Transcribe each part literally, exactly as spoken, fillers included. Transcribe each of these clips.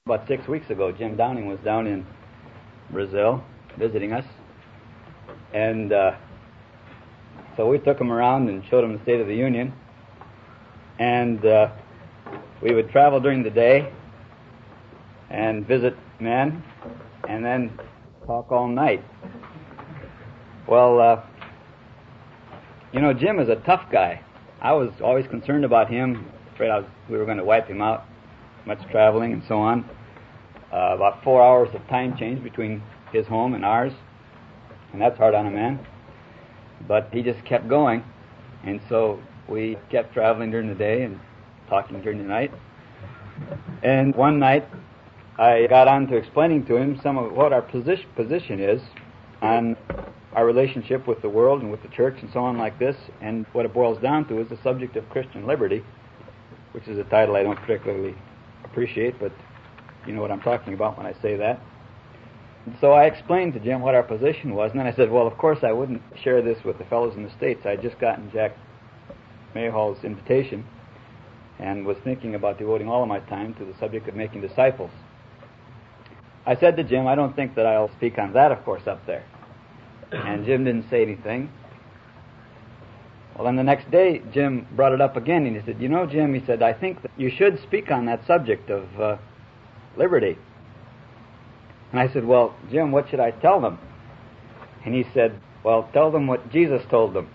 About six weeks ago, Jim Downing was down in Brazil visiting us, and uh, so we took him around and showed him the State of the Union, and uh, we would travel during the day and visit men and then talk all night. Well, uh, you know, Jim is a tough guy. I was always concerned about him, afraid I was, we were going to wipe him out. Much traveling and so on. Uh, about four hours of time change between his home and ours, and that's hard on a man. But he just kept going, and so we kept traveling during the day and talking during the night. And one night, I got on to explaining to him some of what our position, position is on our relationship with the world and with the church and so on like this, and what it boils down to is the subject of Christian liberty, which is a title I don't particularly appreciate, but you know what I'm talking about when I say that. And so I explained to Jim what our position was, and then I said, well, of course I wouldn't share this with the fellows in the States. I'd just gotten Jack Mayhall's invitation and was thinking about devoting all of my time to the subject of making disciples. I said to Jim, I don't think that I'll speak on that, of course, up there. And Jim didn't say anything. Well, then the next day, Jim brought it up again, and he said, you know, Jim, he said, I think that you should speak on that subject of uh, liberty. And I said, well, Jim, what should I tell them? And he said, well, tell them what Jesus told them.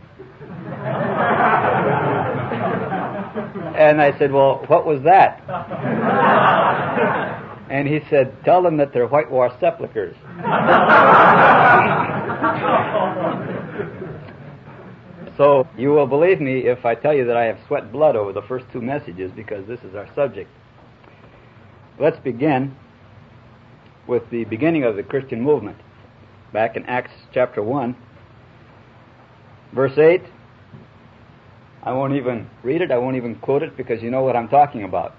And I said, well, what was that? And he said, tell them that they're whitewashed sepulchres. So you will believe me if I tell you that I have sweat blood over the first two messages, because this is our subject. Let's begin with the beginning of the Christian movement. Back in Acts chapter one, verse eight. I won't even read it, I won't even quote it, because you know what I'm talking about.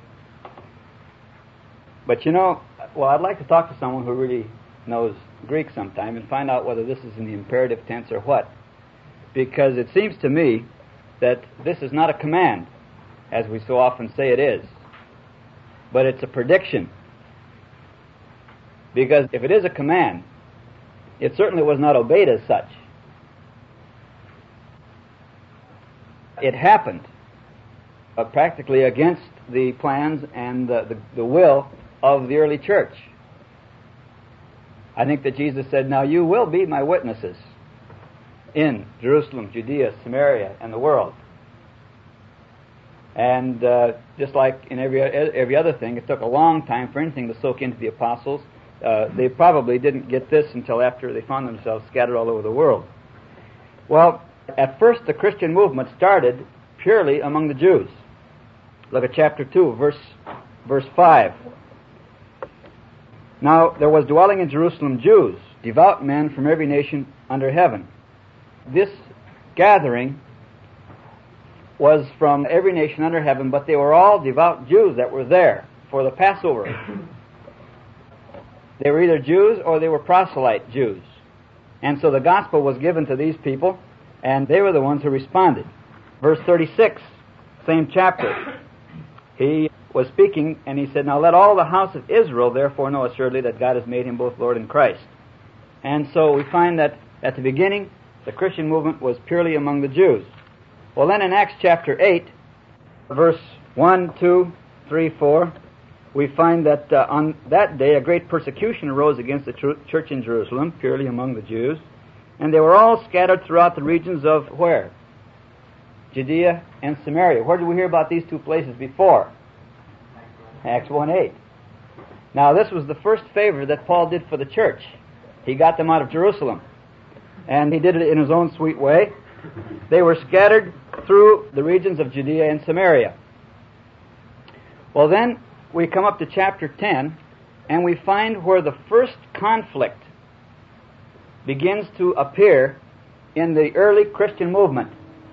But you know, well, I'd like to talk to someone who really knows Greek sometime and find out whether this is in the imperative tense or what. Because it seems to me that this is not a command, as we so often say it is, but it's a prediction. Because if it is a command, it certainly was not obeyed as such. It happened uh, practically against the plans and the, the, the will of the early church. I think that Jesus said, now you will be my witnesses in Jerusalem, Judea, Samaria, and the world. And uh, just like in every every other thing, it took a long time for anything to soak into the apostles. Uh, they probably didn't get this until after they found themselves scattered all over the world. Well, at first the Christian movement started purely among the Jews. Look at chapter two, verse verse five. Now there was dwelling in Jerusalem Jews, devout men from every nation under heaven. This gathering was from every nation under heaven, but they were all devout Jews that were there for the Passover. They were either Jews or they were proselyte Jews. And so the gospel was given to these people, and they were the ones who responded. Verse thirty-six, same chapter. He was speaking, and he said, now let all the house of Israel therefore know assuredly that God has made him both Lord and Christ. And so we find that at the beginning, the Christian movement was purely among the Jews. Well, then in Acts chapter eight, verse one, two, three, four, we find that uh, on that day a great persecution arose against the tr- church in Jerusalem, purely among the Jews, and they were all scattered throughout the regions of where? Judea and Samaria. Where did we hear about these two places before? Acts one eight. Now this was the first favor that Paul did for the church. He got them out of Jerusalem. And he did it in his own sweet way. They were scattered through the regions of Judea and Samaria. Well, then we come up to chapter ten, and we find where the first conflict begins to appear in the early Christian movement.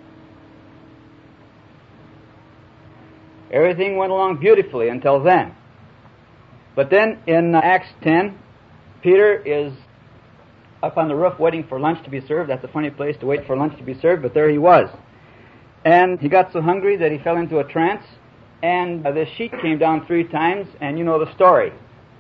Everything went along beautifully until then. But then in Acts ten, Peter is up on the roof waiting for lunch to be served. That's a funny place to wait for lunch to be served, but there he was. And he got so hungry that he fell into a trance, and uh, this sheet came down three times, and you know the story.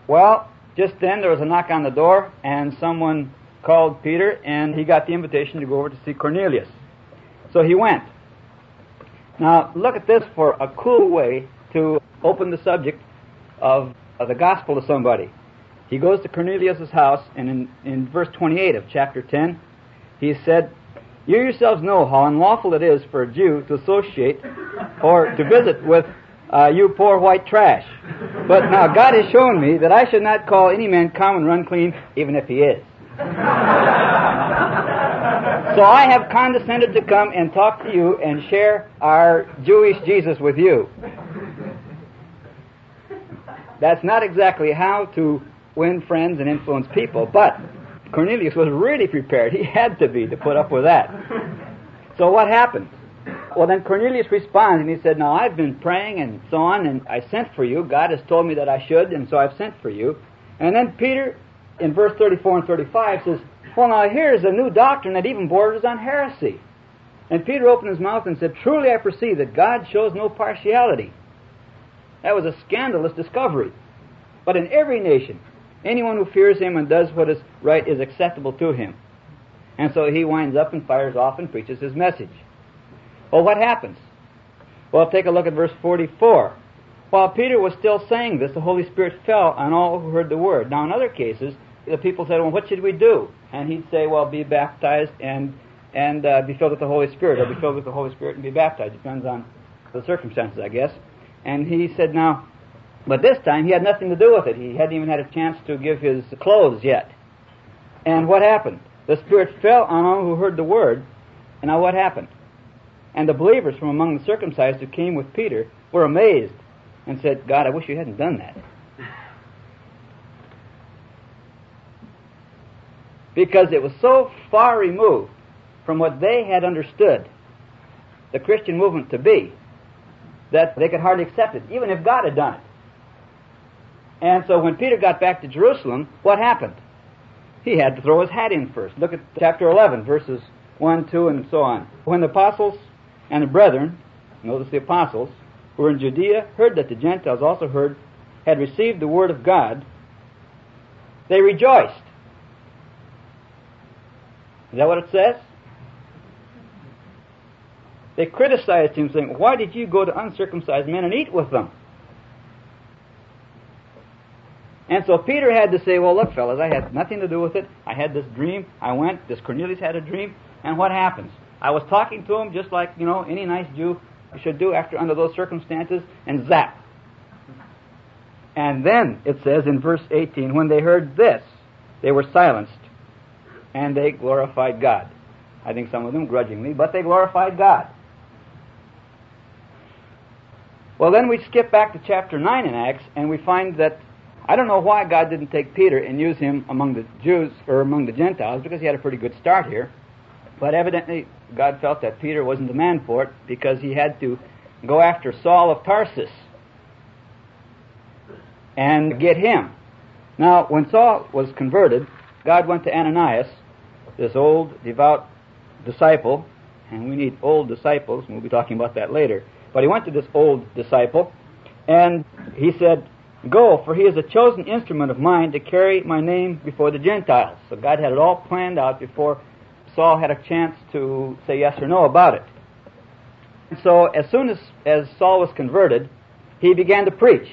Well, just then there was a knock on the door, and someone called Peter, and he got the invitation to go over to see Cornelius. So he went. Now, look at this for a cool way to open the subject of, of the gospel to somebody. He goes to Cornelius' house, and in, in verse twenty-eight of chapter ten, he said, "You yourselves know how unlawful it is for a Jew to associate or to visit with uh, you poor white trash. But now God has shown me that I should not call any man common or unclean, even if he is. So I have condescended to come and talk to you and share our Jewish Jesus with you." That's not exactly how to win friends and influence people, but Cornelius was really prepared. He had to be to put up with that. So what happened? Well, then Cornelius responds, and he said, "Now I've been praying and so on, and I sent for you. God has told me that I should, and so I've sent for you." And then Peter, in verse thirty-four and thirty-five, says, "Well, now here's a new doctrine that even borders on heresy." And Peter opened his mouth and said, "Truly I perceive that God shows no partiality." That was a scandalous discovery. But in every nation, anyone who fears him and does what is right is acceptable to him. And so he winds up and fires off and preaches his message. Well, what happens? Well, take a look at verse forty-four. While Peter was still saying this, the Holy Spirit fell on all who heard the word. Now, in other cases, the people said, "Well, what should we do?" And he'd say, "Well, be baptized and and uh, be filled with the Holy Spirit, or be filled with the Holy Spirit and be baptized." Depends on the circumstances, I guess. And he said, now, but this time he had nothing to do with it. He hadn't even had a chance to give his clothes yet. And what happened? The Spirit fell on all who heard the word. And now what happened? And the believers from among the circumcised who came with Peter were amazed and said, "God, I wish you hadn't done that." Because it was so far removed from what they had understood the Christian movement to be that they could hardly accept it, even if God had done it. And so when Peter got back to Jerusalem, what happened? He had to throw his hat in first. Look at chapter eleven, verses one, two, and so on. When the apostles and the brethren, notice the apostles, who were in Judea, heard that the Gentiles also heard, had received the word of God, they rejoiced. Is that what it says? They criticized him, saying, "Why did you go to uncircumcised men and eat with them?" And so Peter had to say, "Well, look, fellas, I had nothing to do with it. I had this dream. I went. This Cornelius had a dream. And what happens? I was talking to him just like, you know, any nice Jew should do after under those circumstances, and zap." And then it says in verse eighteen, when they heard this, they were silenced, and they glorified God. I think some of them grudgingly, but they glorified God. Well, then we skip back to chapter nine in Acts, and we find that, I don't know why God didn't take Peter and use him among the Jews, or among the Gentiles, because he had a pretty good start here. But evidently, God felt that Peter wasn't the man for it, because he had to go after Saul of Tarsus and get him. Now, when Saul was converted, God went to Ananias, this old, devout disciple, and we need old disciples, and we'll be talking about that later. But he went to this old disciple, and he said, "Go, for he is a chosen instrument of mine to carry my name before the Gentiles." So God had it all planned out before Saul had a chance to say yes or no about it. And so as soon as, as Saul was converted, he began to preach,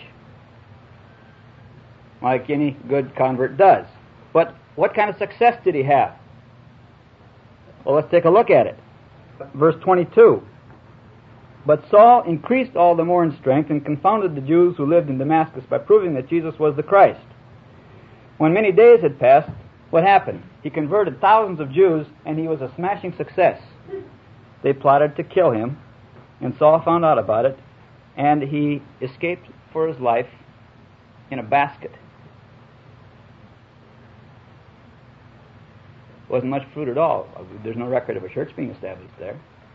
like any good convert does. But what kind of success did he have? Well, let's take a look at it. Verse twenty-two. "But Saul increased all the more in strength and confounded the Jews who lived in Damascus by proving that Jesus was the Christ. When many days had passed, what happened? He converted thousands of Jews, and he was a smashing success. They plotted to kill him, and Saul found out about it, and he escaped for his life in a basket. Wasn't much fruit at all. There's no record of a church being established there.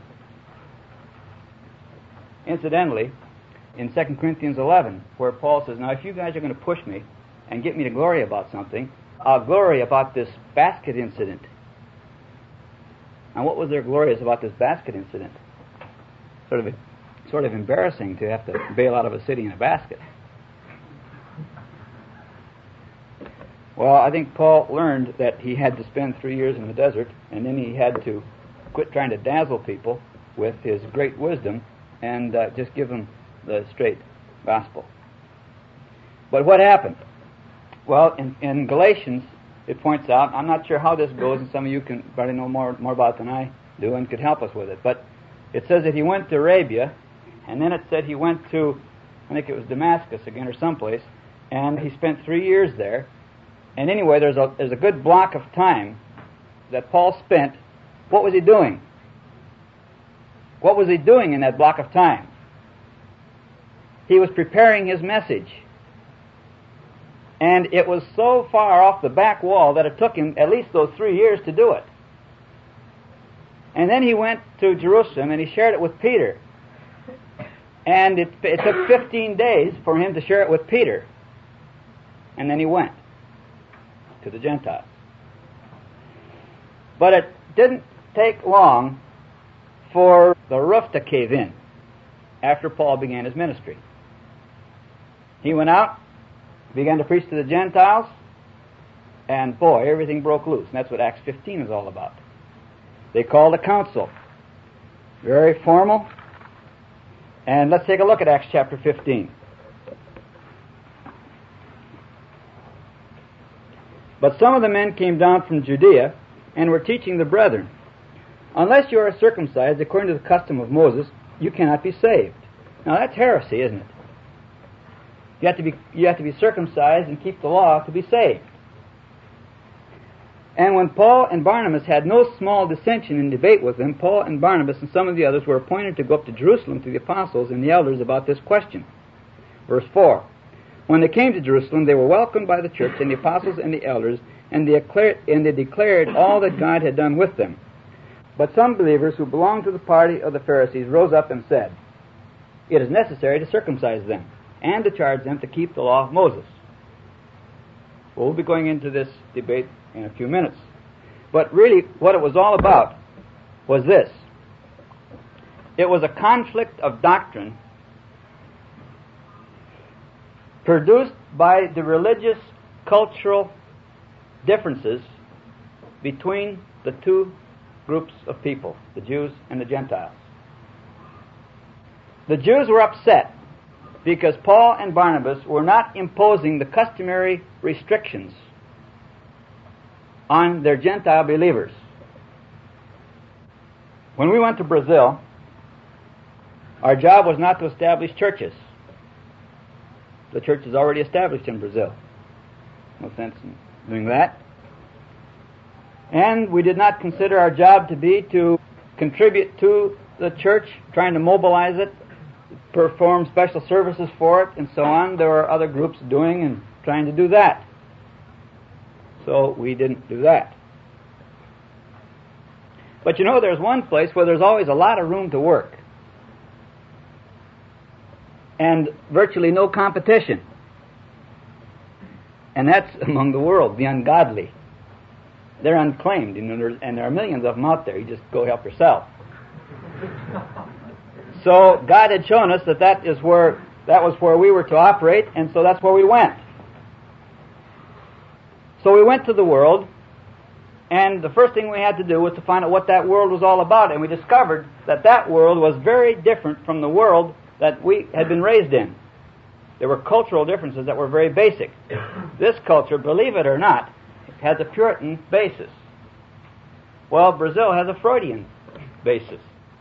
Incidentally, in Second Corinthians eleven, where Paul says, "Now if you guys are going to push me and get me to glory about something, I'll glory about this basket incident." And what was there glorious about this basket incident? Sort of, sort of embarrassing to have to bail out of a city in a basket. Well, I think Paul learned that he had to spend three years in the desert, and then he had to quit trying to dazzle people with his great wisdom and uh, just give them the straight gospel. But what happened? Well, in, in Galatians, it points out, I'm not sure how this goes, and some of you can probably know more, more about it than I do and could help us with it, but it says that he went to Arabia, and then it said he went to, I think it was Damascus again or someplace, and he spent three years there. And anyway, there's a, there's a good block of time that Paul spent. What was he doing? What was he doing in that block of time? He was preparing his message. And it was so far off the back wall that it took him at least those three years to do it. And then he went to Jerusalem and he shared it with Peter. And it, it took fifteen days for him to share it with Peter. And then he went to the Gentiles. But it didn't take long for the roof to cave in after Paul began his ministry. He went out, began to preach to the Gentiles, and boy, everything broke loose. And that's what Acts fifteen is all about. They called a council. Very formal. And let's take a look at Acts chapter fifteen. But some of the men came down from Judea and were teaching the brethren, unless you are circumcised according to the custom of Moses, you cannot be saved. Now that's heresy, isn't it? You have to be, you have to be circumcised and keep the law to be saved. And when Paul and Barnabas had no small dissension in debate with them, Paul and Barnabas and some of the others were appointed to go up to Jerusalem to the apostles and the elders about this question. Verse four. When they came to Jerusalem, they were welcomed by the church and the apostles and the elders, and they declared, and they declared all that God had done with them. But some believers who belonged to the party of the Pharisees rose up and said, it is necessary to circumcise them and to charge them to keep the law of Moses. Well, we'll be going into this debate in a few minutes. But really, what it was all about was this. It was a conflict of doctrine produced by the religious, cultural differences between the two groups of people, the Jews and the Gentiles. The Jews were upset because Paul and Barnabas were not imposing the customary restrictions on their Gentile believers. When we went to Brazil, our job was not to establish churches. The church is already established in Brazil. No sense in doing that. And we did not consider our job to be to contribute to the church, trying to mobilize it, perform special services for it, and so on. There were other groups doing and trying to do that. So we didn't do that. But you know, there's one place where there's always a lot of room to work. And virtually no competition. And that's among the world, the ungodly. They're unclaimed, you know, and there are millions of them out there. You just go help yourself. So God had shown us that that is where that was where we were to operate, and so that's where we went. So we went to the world, and the first thing we had to do was to find out what that world was all about, and we discovered that that world was very different from the world that we had been raised in. There were cultural differences that were very basic. This culture, believe it or not, has a Puritan basis. Well, Brazil has a Freudian basis.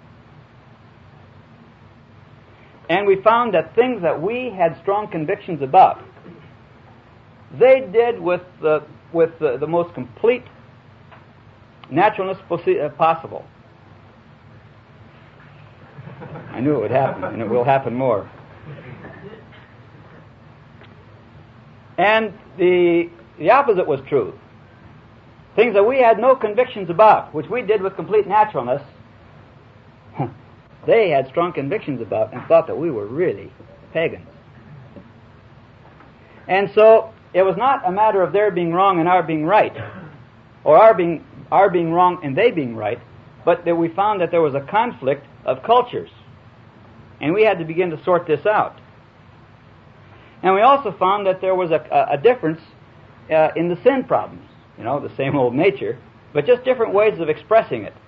And we found that things that we had strong convictions about, they did with the, with the, the most complete naturalness possible. I knew it would happen, and it will happen more. And the the opposite was true. Things that we had no convictions about, which we did with complete naturalness, they had strong convictions about and thought that we were really pagans. And so it was not a matter of their being wrong and our being right, or our being our being wrong and they being right, but that we found that there was a conflict of cultures. And we had to begin to sort this out. And we also found that there was a, a, a difference uh, in the sin problems. You know, the same old nature, but just different ways of expressing it.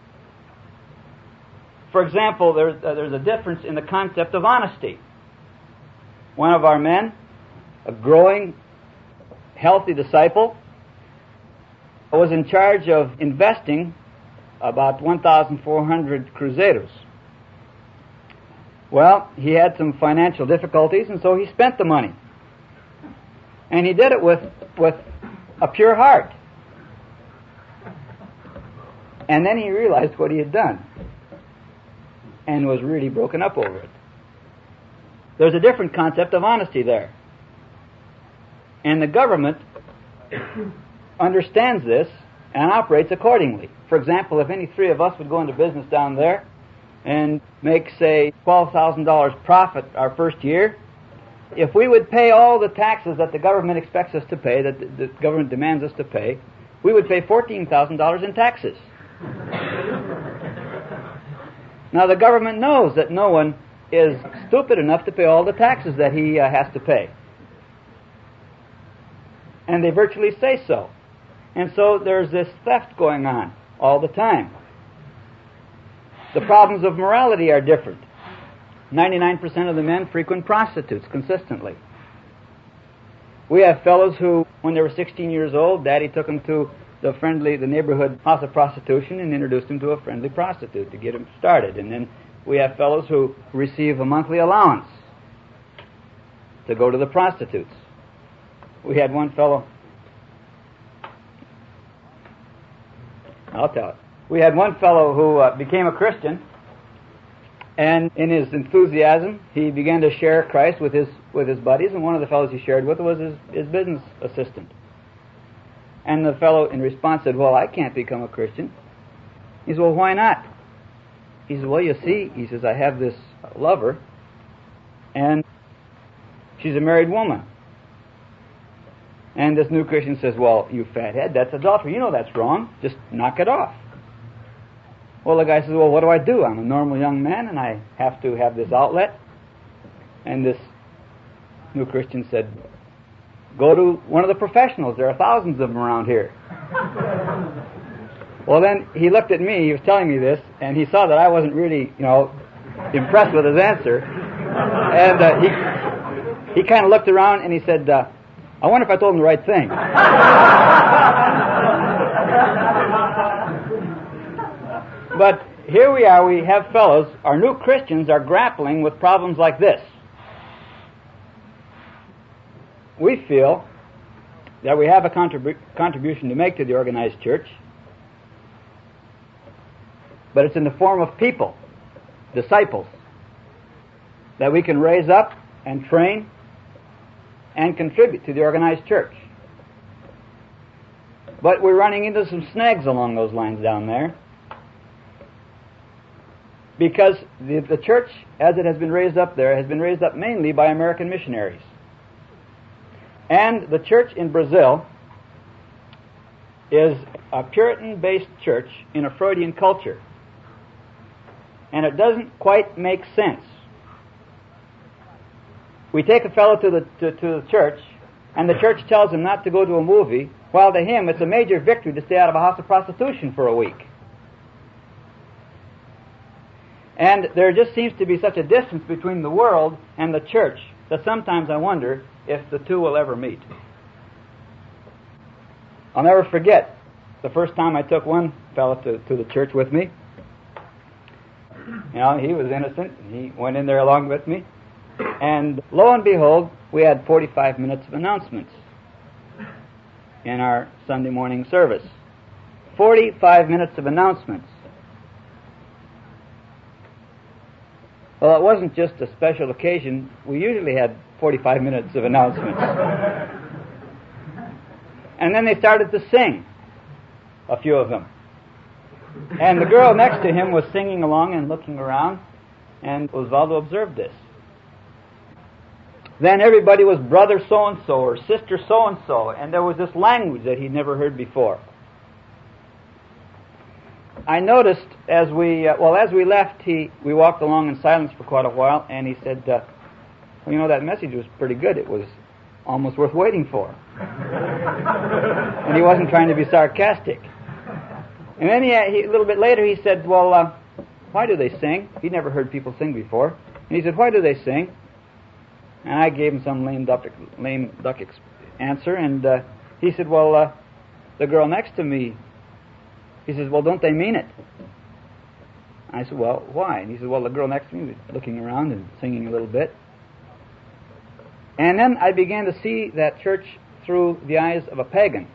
For example, there's, uh, there's a difference in the concept of honesty. One of our men, a growing, healthy disciple, was in charge of investing about one thousand four hundred cruzados. Well, he had some financial difficulties, and so he spent the money. And he did it with, with a pure heart. And then he realized what he had done and was really broken up over it. There's a different concept of honesty there. And the government understands this and operates accordingly. For example, if any three of us would go into business down there and make, say, twelve thousand dollars profit our first year, if we would pay all the taxes that the government expects us to pay, that the, the government demands us to pay, we would pay fourteen thousand dollars in taxes. Now, the government knows that no one is stupid enough to pay all the taxes that he uh, has to pay. And they virtually say so. And so there's this theft going on all the time. The problems of morality are different. ninety-nine percent of the men frequent prostitutes consistently. We have fellows who, when they were sixteen years old, Daddy took them to the friendly, the neighborhood house of prostitution and introduced them to a friendly prostitute to get them started. And then we have fellows who receive a monthly allowance to go to the prostitutes. We had one fellow, I'll tell it. We had one fellow who uh, became a Christian, and in his enthusiasm, he began to share Christ with his with his buddies, and one of the fellows he shared with was his, his business assistant. And the fellow in response said, "Well, I can't become a Christian." He said, "Well, why not?" He said, "Well, you see," he says, "I have this lover, and she's a married woman." And this new Christian says, "Well, you fathead, that's adultery. You know that's wrong. Just knock it off." Well, the guy says, "Well, what do I do? I'm a normal young man, and I have to have this outlet." And this new Christian said, "Go to one of the professionals. There are thousands of them around here." Well, then he looked at me. He was telling me this, and he saw that I wasn't really, you know, impressed with his answer. And uh, he he kind of looked around, and he said, uh, "I wonder if I told him the right thing." But here we are, we have fellows, our new Christians are grappling with problems like this. We feel that we have a contrib- contribution to make to the organized church, but it's in the form of people, disciples, that we can raise up and train and contribute to the organized church. But we're running into some snags along those lines down there, because the, the church, as it has been raised up there, has been raised up mainly by American missionaries. And the church in Brazil is a Puritan-based church in a Freudian culture. And it doesn't quite make sense. We take a fellow to the, to, to the church, and the church tells him not to go to a movie, while to him it's a major victory to stay out of a house of prostitution for a week. And there just seems to be such a distance between the world and the church that sometimes I wonder if the two will ever meet. I'll never forget the first time I took one fellow to, to the church with me. You know, he was innocent. He went in there along with me. And lo and behold, we had forty-five minutes of announcements in our Sunday morning service. forty-five minutes of announcements. Well, it wasn't just a special occasion. We usually had forty-five minutes of announcements. And then they started to sing, a few of them. And the girl next to him was singing along and looking around, and Osvaldo observed this. Then everybody was brother so-and-so or sister so-and-so, and there was this language that he'd never heard before. I noticed as we, uh, well, as we left, he, we walked along in silence for quite a while, and he said, uh, well, you know, that message was pretty good. It was almost worth waiting for. And he wasn't trying to be sarcastic. And then he, he, a little bit later he said, well, uh, why do they sing? He'd never heard people sing before. And he said, why do they sing? And I gave him some lame duck, lame duck ex- answer, and uh, he said, well, uh, the girl next to me, he says, well, don't they mean it? I said, well, why? And he said, well, the girl next to me was looking around and singing a little bit. And then I began to see that church through the eyes of a pagan.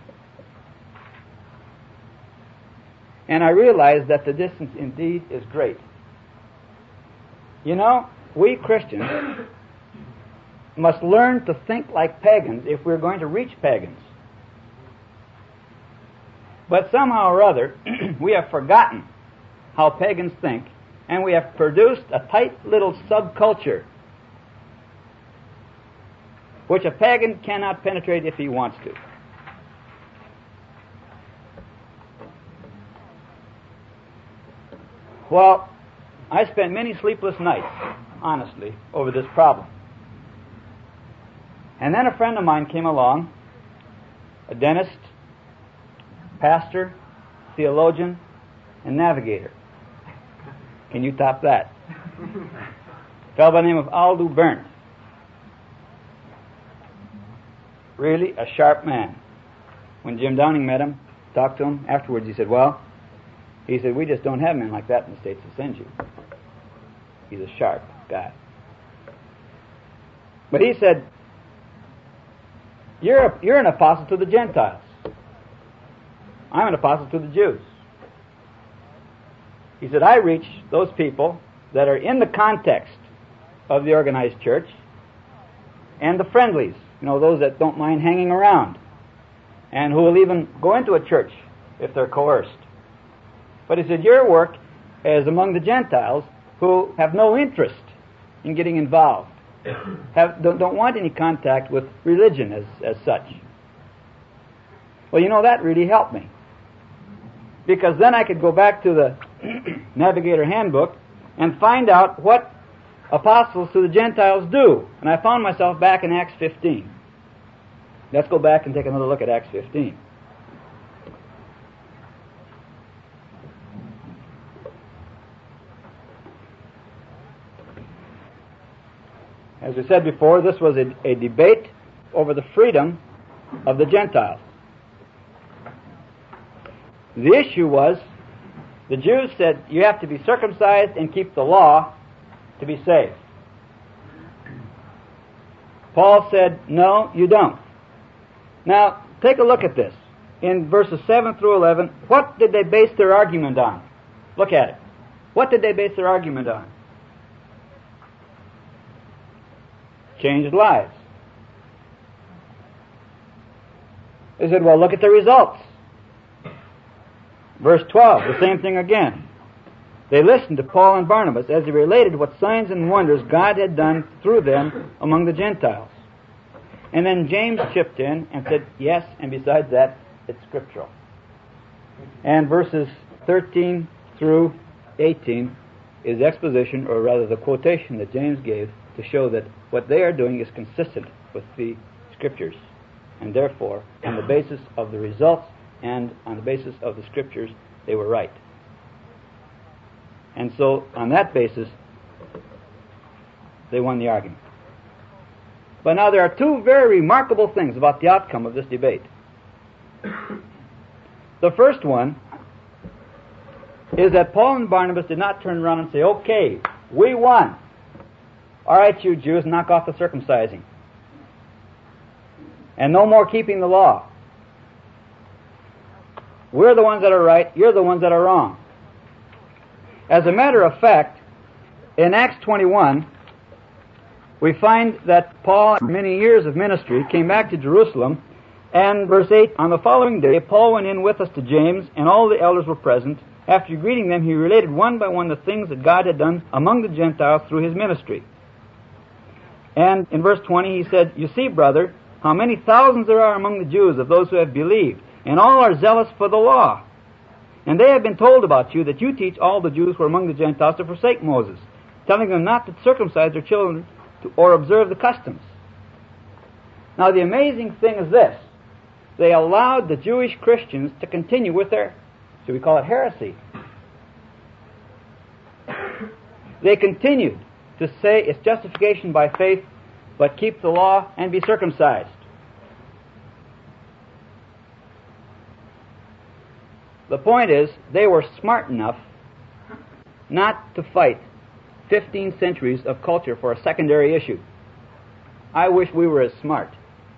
And I realized that the distance indeed is great. You know, we Christians must learn to think like pagans if we're going to reach pagans. But somehow or other, we have forgotten how pagans think, and we have produced a tight little subculture which a pagan cannot penetrate if he wants to. Well, I spent many sleepless nights, honestly, over this problem. And then a friend of mine came along, a dentist, pastor, theologian, and navigator. Can you top that? A fellow by the name of Aldo Berndt. Really a sharp man. When Jim Downing met him, talked to him, afterwards he said, well, he said, we just don't have men like that in the States to send you. He's a sharp guy. But he said, you're, a, you're an apostle to the Gentiles. I'm an apostle to the Jews. He said, I reach those people that are in the context of the organized church and the friendlies, you know, those that don't mind hanging around and who will even go into a church if they're coerced. But he said, your work is among the Gentiles who have no interest in getting involved, have, don't, don't want any contact with religion as, as such. Well, you know, that really helped me. Because then I could go back to the Navigator Handbook and find out what apostles to the Gentiles do. And I found myself back in Acts fifteen. Let's go back and take another look at Acts fifteen. As we said before, this was a, a debate over the freedom of the Gentiles. The issue was, the Jews said, you have to be circumcised and keep the law to be saved. Paul said, no, you don't. Now, take a look at this. In verses seven through eleven, what did they base their argument on? Look at it. What did they base their argument on? Changed lives. They said, well, look at the results. Verse twelve, the same thing again. They listened to Paul and Barnabas as they related what signs and wonders God had done through them among the Gentiles. And then James chipped in and said, yes, and besides that, it's scriptural. And verses thirteen through eighteen is exposition, or rather the quotation that James gave to show that what they are doing is consistent with the scriptures. And therefore, on the basis of the results and on the basis of the scriptures, they were right. And so, on that basis, they won the argument. But now there are two very remarkable things about the outcome of this debate. The first one is that Paul and Barnabas did not turn around and say, okay, we won. All right, you Jews, knock off the circumcising. And no more keeping the law. We're the ones that are right, you're the ones that are wrong. As a matter of fact, in Acts twenty-one, we find that Paul, after many years of ministry, came back to Jerusalem, and verse eight, on the following day, Paul went in with us to James, and all the elders were present. After greeting them, he related one by one the things that God had done among the Gentiles through his ministry. And in verse twenty, he said, you see, brother, how many thousands there are among the Jews of those who have believed, and all are zealous for the law. And they have been told about you that you teach all the Jews who are among the Gentiles to forsake Moses, telling them not to circumcise their children to, or observe the customs. Now the amazing thing is this. They allowed the Jewish Christians to continue with their, should we call it heresy? They continued to say it's justification by faith, but keep the law and be circumcised. The point is, they were smart enough not to fight fifteen centuries of culture for a secondary issue. I wish we were as smart.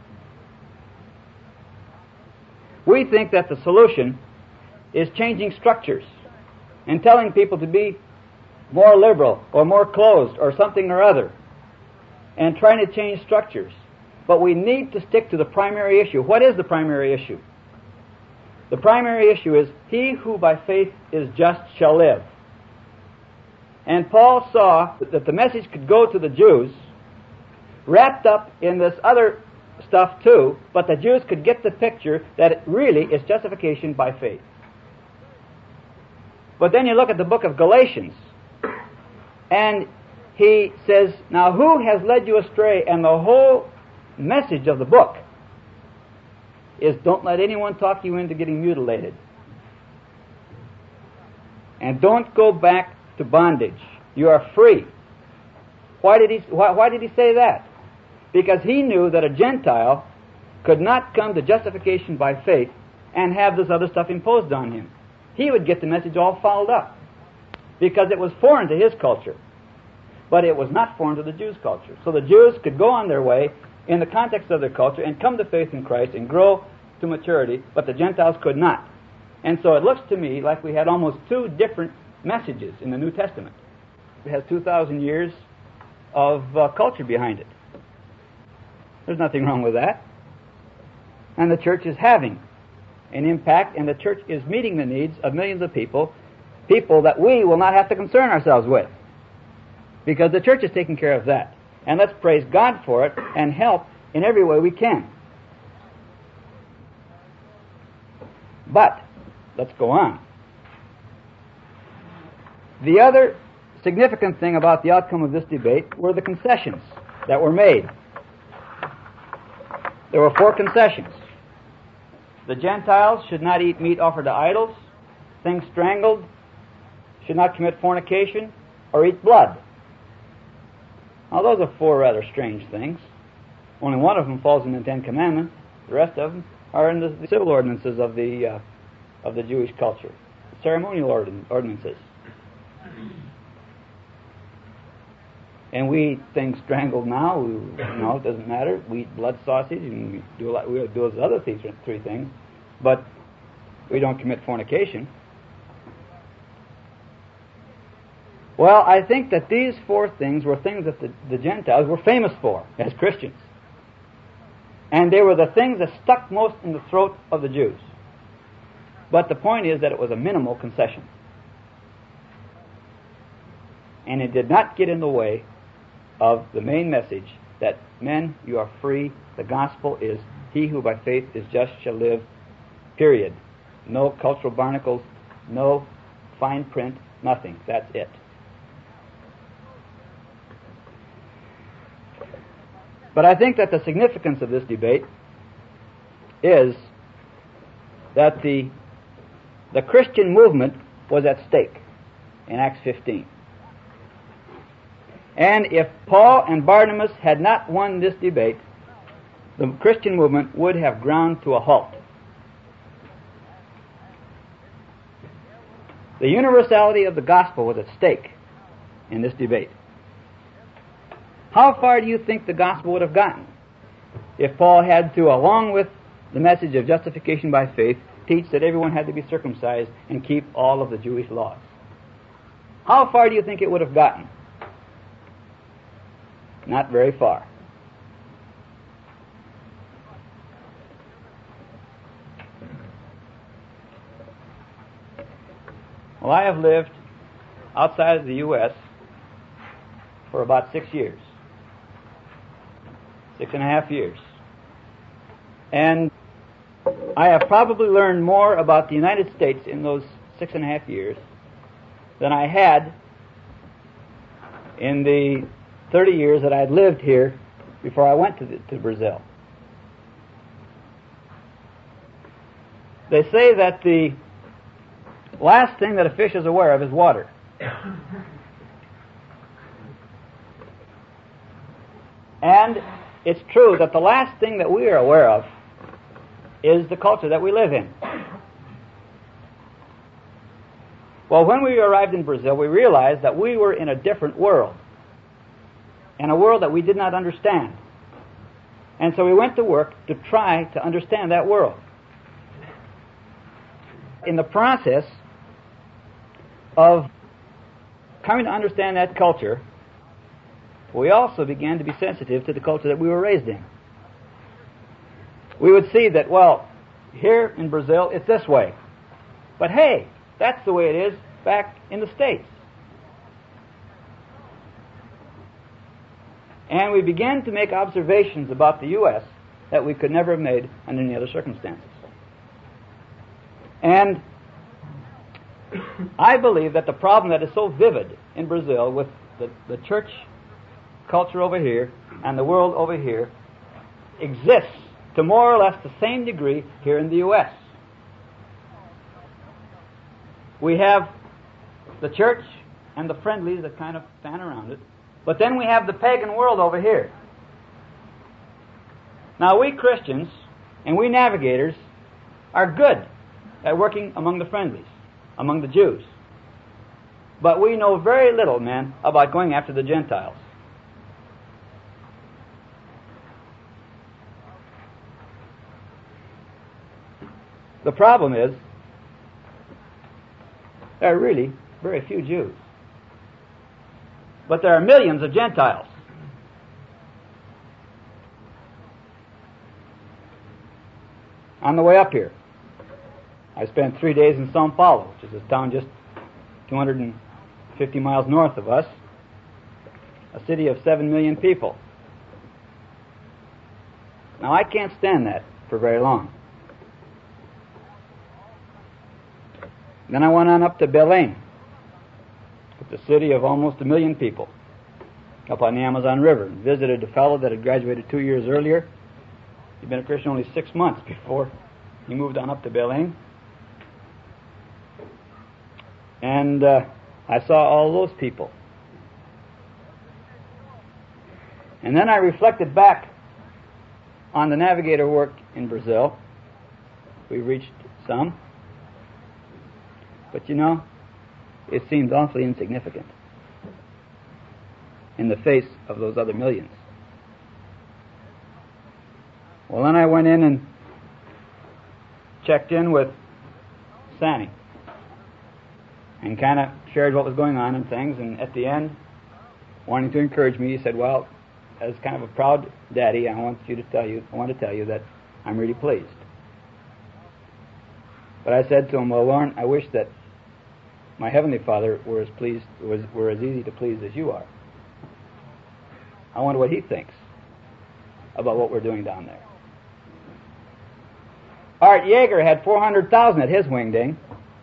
We think that the solution is changing structures and telling people to be more liberal or more closed or something or other and trying to change structures. But we need to stick to the primary issue. What is the primary issue? The primary issue is, he who by faith is just shall live. And Paul saw that the message could go to the Jews wrapped up in this other stuff too, but the Jews could get the picture that it really is justification by faith. But then you look at the book of Galatians, and he says, now who has led you astray? And the whole message of the book is, don't let anyone talk you into getting mutilated. And don't go back to bondage. You are free. Why did he, why, why did he say that? Because he knew that a Gentile could not come to justification by faith and have this other stuff imposed on him. He would get the message all fouled up because it was foreign to his culture. But it was not foreign to the Jews' culture. So the Jews could go on their way in the context of their culture and come to faith in Christ and grow to maturity, but the Gentiles could not. And so it looks to me like we had almost two different messages in the New Testament. It has two thousand years of uh, culture behind it. There's nothing wrong with that. And the church is having an impact, and the church is meeting the needs of millions of people, people that we will not have to concern ourselves with, because the church is taking care of that. And let's praise God for it and help in every way we can. But, let's go on. The other significant thing about the outcome of this debate were the concessions that were made. There were four concessions. The Gentiles should not eat meat offered to idols, things strangled, should not commit fornication, or eat blood. Now those are four rather strange things. Only one of them falls in the Ten Commandments. The rest of them are in the, the civil ordinances of the uh, of the Jewish culture, ceremonial ordin- ordinances. And we eat things strangled now. We, you know, it doesn't matter. We eat blood sausage, and we do a lot. We do those other things, three things, but we don't commit fornication. Well, I think that these four things were things that the, the Gentiles were famous for as Christians. And they were the things that stuck most in the throat of the Jews. But the point is that it was a minimal concession. And it did not get in the way of the main message that, men, you are free. The gospel is, he who by faith is just shall live, period. No cultural barnacles, no fine print, nothing. That's it. But I think that the significance of this debate is that the the Christian movement was at stake in Acts fifteen. And if Paul and Barnabas had not won this debate, the Christian movement would have ground to a halt. The universality of the gospel was at stake in this debate. How far do you think the gospel would have gotten if Paul had to, along with the message of justification by faith, teach that everyone had to be circumcised and keep all of the Jewish laws? How far do you think it would have gotten? Not very far. Well, I have lived outside of the U S for about six years. Six and a half years. And I have probably learned more about the United States in those six and a half years than I had in the thirty years that I had lived here before I went to, the, to Brazil. They say that the last thing that a fish is aware of is water. And it's true that the last thing that we are aware of is the culture that we live in. Well, when we arrived in Brazil, we realized that we were in a different world, in a world that we did not understand. And so we went to work to try to understand that world. In the process of coming to understand that culture, we also began to be sensitive to the culture that we were raised in. We would see that, well, here in Brazil, it's this way. But hey, that's the way it is back in the States. And we began to make observations about the U S that we could never have made under any other circumstances. And I believe that the problem that is so vivid in Brazil with the, the church culture over here and the world over here exists to more or less the same degree here in the U S. We have the church and the friendlies that kind of fan around it, but then we have the pagan world over here. Now we Christians and we navigators are good at working among the friendlies, among the Jews. But we know very little, man, about going after the Gentiles. The problem is, there are really very few Jews. But there are millions of Gentiles. On the way up here, I spent three days in São Paulo, which is a town just two hundred fifty miles north of us, a city of seven million people. Now, I can't stand that for very long. Then I went on up to Belém. It's a city of almost a million people up on the Amazon River, and visited a fellow that had graduated two years earlier. He'd been a Christian only six months before he moved on up to Belém. And uh, I saw all those people. And then I reflected back on the navigator work in Brazil. We reached some. But you know, it seemed awfully insignificant in the face of those other millions. Well, then I went in and checked in with Sanny and kind of shared what was going on and things, and at the end, wanting to encourage me, he said, well, as kind of a proud daddy, I want you to tell you, I want to tell you that I'm really pleased. But I said to him, well, Lauren, I wish that my Heavenly Father were as pleased, was, were as easy to please as you are. I wonder what He thinks about what we're doing down there. Art Yeager had four hundred thousand at his wingding.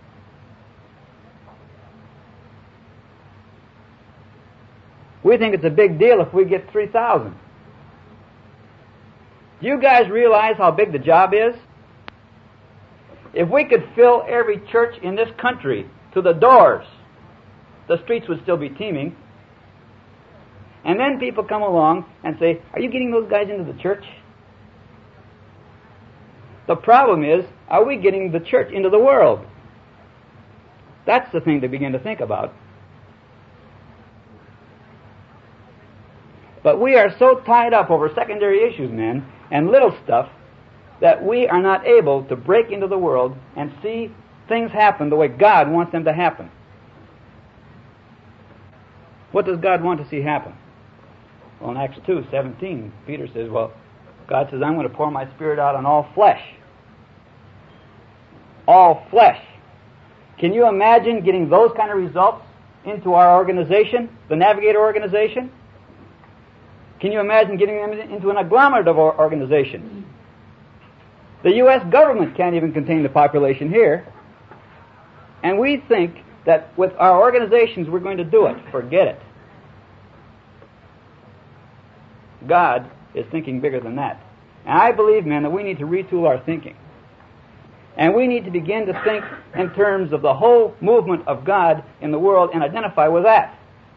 We think it's a big deal if we get three thousand. Do you guys realize how big the job is? If we could fill every church in this country to the doors, the streets would still be teeming. And then people come along and say, are you getting those guys into the church? The problem is, are we getting the church into the world? That's the thing to begin to think about. But we are so tied up over secondary issues, men, and little stuff, that we are not able to break into the world and see things happen the way God wants them to happen. What does God want to see happen? Well, in Acts two seventeen, Peter says, well, God says, I'm going to pour my Spirit out on all flesh. All flesh. Can you imagine getting those kind of results into our organization, the Navigator organization? Can you imagine getting them into an agglomerate of organizations? The U S government can't even contain the population here. And we think that with our organizations we're going to do it. Forget it. God is thinking bigger than that. And I believe, man, that we need to retool our thinking. And we need to begin to think in terms of the whole movement of God in the world and identify with that.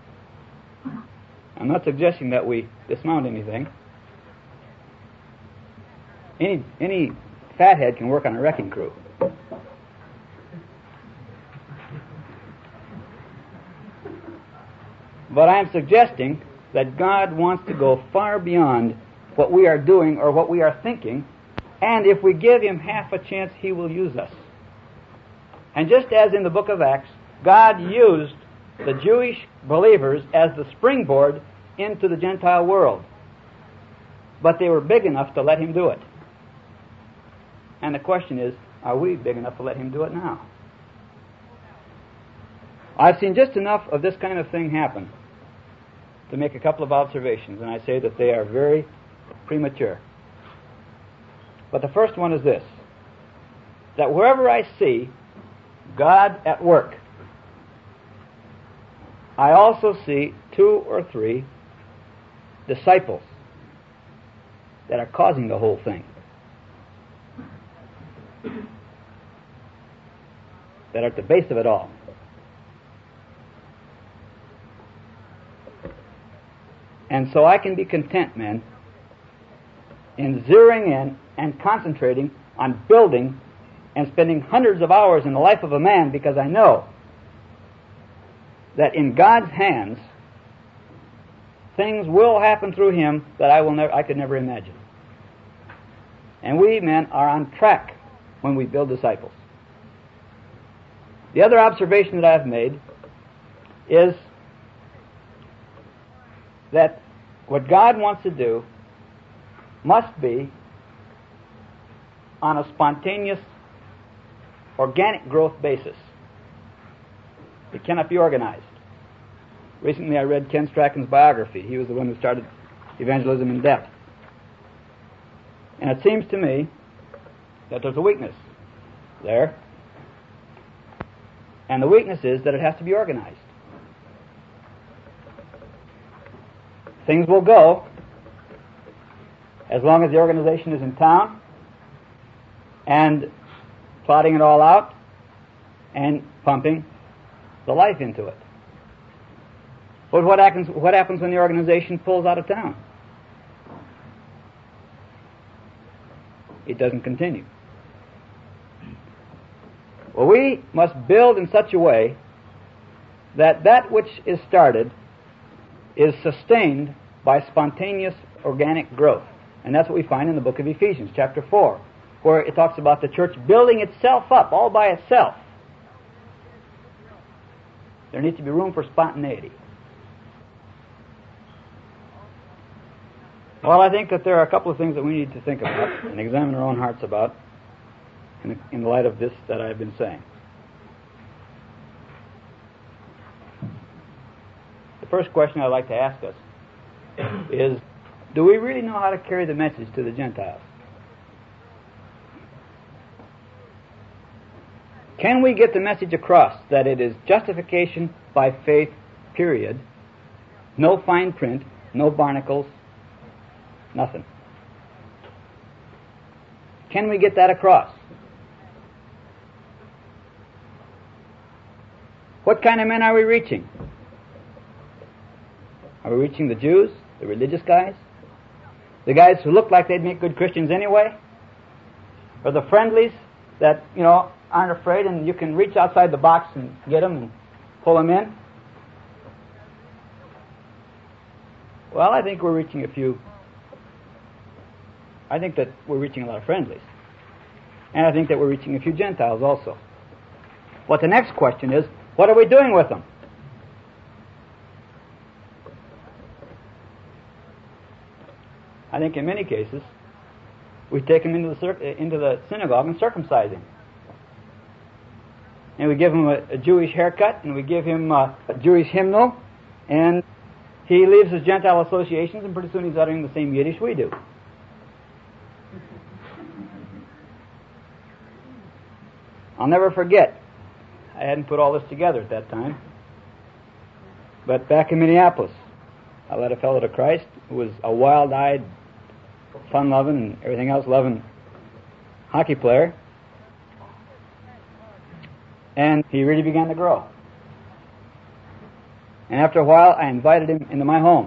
I'm not suggesting that we dismount anything. Any, any fathead can work on a wrecking crew. But I am suggesting that God wants to go far beyond what we are doing or what we are thinking, and if we give Him half a chance, He will use us. And just as in the book of Acts, God used the Jewish believers as the springboard into the Gentile world. But they were big enough to let Him do it. And the question is, are we big enough to let Him do it now? I've seen just enough of this kind of thing happen to make a couple of observations, and I say that they are very premature. But the first one is this, that wherever I see God at work, I also see two or three disciples that are causing the whole thing, that are at the base of it all. And so I can be content, men, in zeroing in and concentrating on building and spending hundreds of hours in the life of a man, because I know that in God's hands things will happen through him that I will never, I could never imagine. And we men are on track when we build disciples. The other observation that I've made is that what God wants to do must be on a spontaneous, organic growth basis. It cannot be organized. Recently I read Ken Strachan's biography. He was the one who started evangelism in depth. And it seems to me that there's a weakness there. And the weakness is that it has to be organized. Things will go as long as the organization is in town and plotting it all out and pumping the life into it. But what happens, what happens when the organization pulls out of town? It doesn't continue. Well, we must build in such a way that that which is started is sustained by spontaneous organic growth. And that's what we find in the book of Ephesians, chapter four, where it talks about the church building itself up all by itself. There needs to be room for spontaneity. Well, I think that there are a couple of things that we need to think about and examine our own hearts about in the, in the light of this that I've been saying. The first question I'd like to ask us is, do we really know how to carry the message to the Gentiles? Can we get the message across that it is justification by faith, period, no fine print, no barnacles, nothing? Can we get that across? What kind of men are we reaching? Are we reaching the Jews, the religious guys? The guys who look like they'd make good Christians anyway? Or the friendlies that, you know, aren't afraid and you can reach outside the box and get them and pull them in? Well, I think we're reaching a few. I think that we're reaching a lot of friendlies. And I think that we're reaching a few Gentiles also. But the next question is, what are we doing with them? I think in many cases, we take them into the, cir- into the synagogue and circumcise him. And we give him a, a Jewish haircut, and we give him a, a Jewish hymnal, and he leaves his Gentile associations, and pretty soon he's uttering the same Yiddish we do. I'll never forget, I hadn't put all this together at that time, but back in Minneapolis, I led a fellow to Christ who was a wild-eyed, fun-loving, and everything else loving hockey player. And he really began to grow. And after a while, I invited him into my home.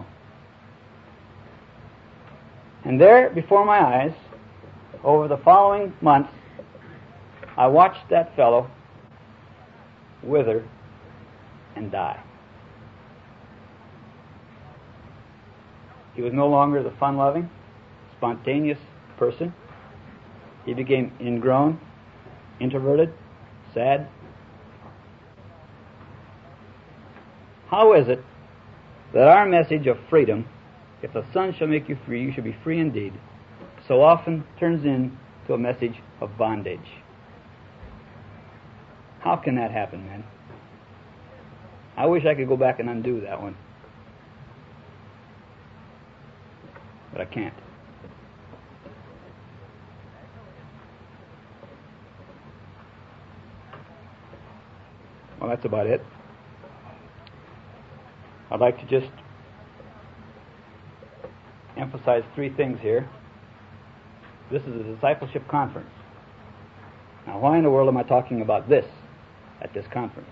And there, before my eyes, over the following months, I watched that fellow wither and die. He was no longer the fun-loving, spontaneous person. He became ingrown, introverted, sad. How is it that our message of freedom, if the Son shall make you free, you shall be free indeed, so often turns into a message of bondage? How can that happen, man? I wish I could go back and undo that one. But I can't. Well, that's about it. I'd like to just emphasize three things here. This is a discipleship conference. Now, why in the world am I talking about this at this conference?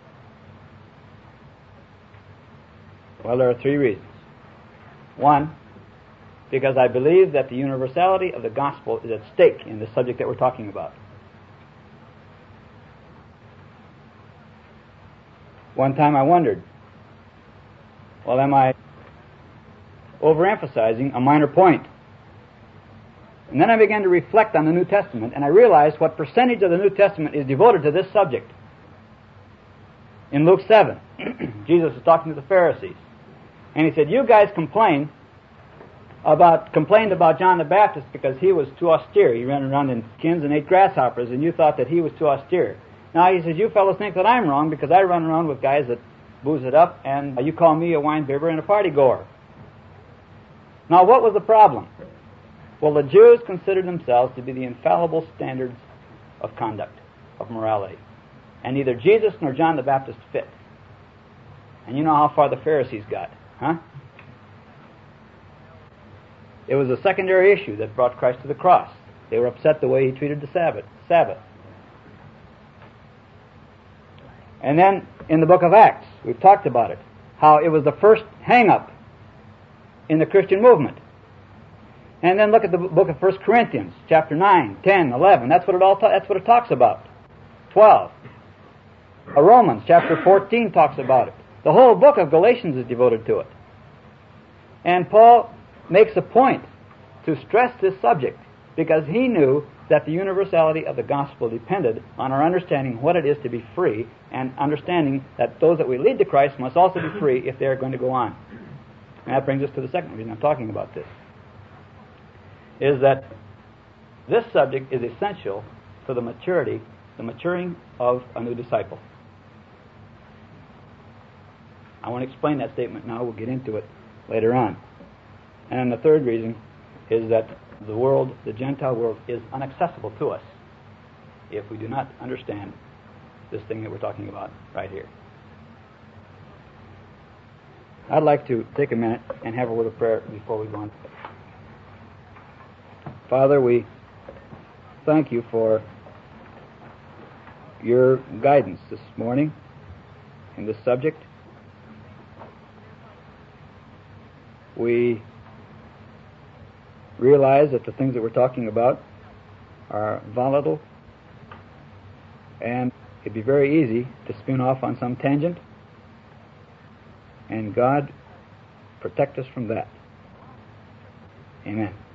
Well, there are three reasons. One, because I believe that the universality of the gospel is at stake in the subject that we're talking about. One time I wondered, well, am I overemphasizing a minor point? And then I began to reflect on the New Testament, and I realized what percentage of the New Testament is devoted to this subject. In Luke seven, Jesus was talking to the Pharisees, and he said, you guys complain about complained about John the Baptist because he was too austere. He ran around in skins and ate grasshoppers, and you thought that he was too austere. Now, he says, you fellows think that I'm wrong because I run around with guys that booze it up, and you call me a wine bibber and a party goer. Now, what was the problem? Well, the Jews considered themselves to be the infallible standards of conduct, of morality. And neither Jesus nor John the Baptist fit. And you know how far the Pharisees got, huh? It was a secondary issue that brought Christ to the cross. They were upset the way he treated the Sabbath. Sabbath. And then, in the book of Acts, we've talked about it, how it was the first hang-up in the Christian movement. And then look at the book of First Corinthians, chapter nine, ten, eleven. That's what it all ta- that's what it talks about. twelve. Uh, Romans, chapter fourteen, talks about it. The whole book of Galatians is devoted to it. And Paul makes a point to stress this subject because he knew that the universality of the gospel depended on our understanding what it is to be free and understanding that those that we lead to Christ must also be free if they are going to go on. And that brings us to the second reason I'm talking about this, is that this subject is essential for the maturity, the maturing of a new disciple. I want to explain that statement now. We'll get into it later on. And then the third reason is that the world, the Gentile world, is inaccessible to us if we do not understand this thing that we're talking about right here. I'd like to take a minute and have a word of prayer before we go on. Father, we thank you for your guidance this morning in this subject. We realize that the things that we're talking about are volatile, and it'd be very easy to spin off on some tangent, and God protect us from that. Amen.